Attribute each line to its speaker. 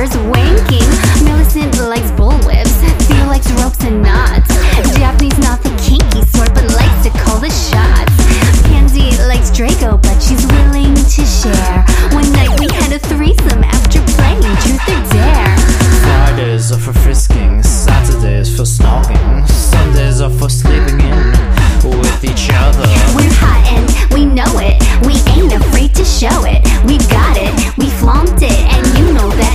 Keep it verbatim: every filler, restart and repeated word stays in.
Speaker 1: hours wanking. Millicent likes bullwhips, Theo likes ropes and knots.